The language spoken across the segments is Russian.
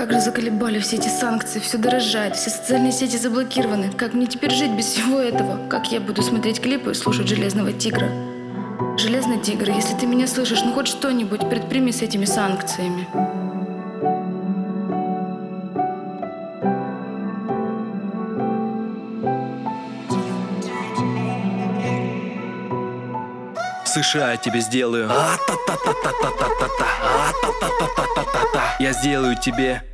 Как же заколебали все эти санкции, все дорожает, все социальные сети заблокированы. Как мне теперь жить без всего этого? Как я буду смотреть клипы и слушать Железного Тигра? Железный Тигр, если ты меня слышишь, ну хоть что-нибудь предприми с этими санкциями. США я тебе сделаю. Я сделаю тебе.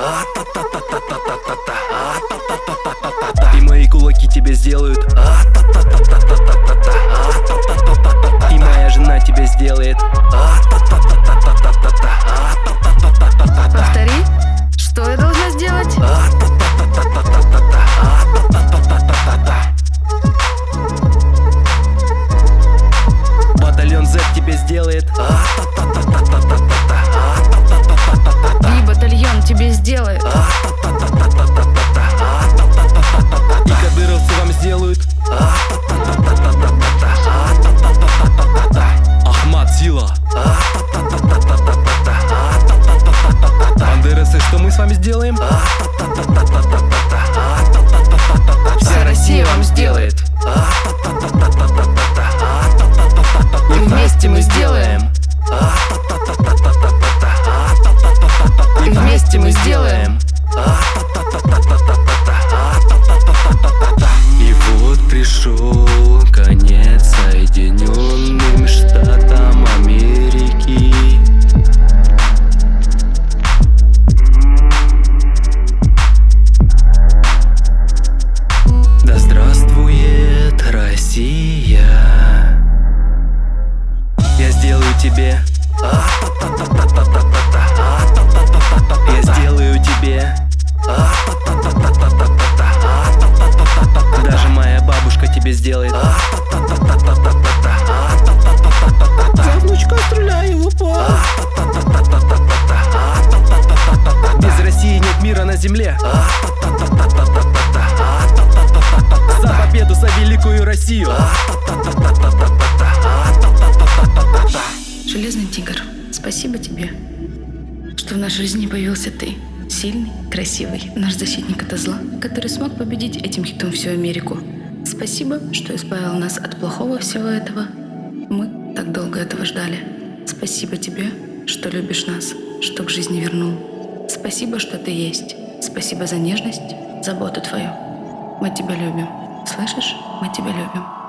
И мои кулаки тебе сделают. И моя жена тебе сделает. Повтори, что я должна сделать? Батальон Z тебе сделает. И батальон тебе сделает. И кадыровцы вам сделают. Ахмат, сила. Бандерасы, что мы с вами сделаем? Вся Россия вам сделает. И вместе мы сделаем. И вместе мы сделаем. И вот пришел конец Соединенным Штатам Америки. Да здравствует Россия. Я сделаю тебе. Я сделаю тебе. Даже моя бабушка тебе сделает. За внучка стреляю в упор. Без России нет мира на земле. За победу, за великую Россию. Железный Тигр, спасибо тебе, что в нашей жизни появился ты. Сильный, красивый, наш защитник от зла, который смог победить этим хитом всю Америку. Спасибо, что избавил нас от плохого всего этого. Мы так долго этого ждали. Спасибо тебе, что любишь нас, что к жизни вернул. Спасибо, что ты есть. Спасибо за нежность, заботу твою. Мы тебя любим. Слышишь? Мы тебя любим.